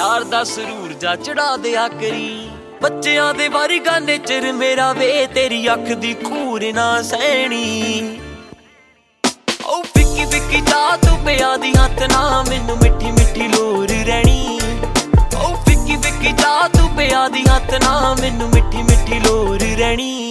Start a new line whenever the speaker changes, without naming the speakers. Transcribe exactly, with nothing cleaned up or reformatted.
प्यार दा सरूर जा चढ़ा दिया करी। बच्चियां दे वर्गा नेचर मेरा वे तेरी अख दी खूर ना सहनी। ओ फिक्की फिक्की चा तू पिया दी हत्थ ना मैनू मिठी मिठी लोर रहनी। ओ फिक्की फिक्की चा तू पिया दी हत्थ ना मैनू मिठी मिठी लोर रहनी।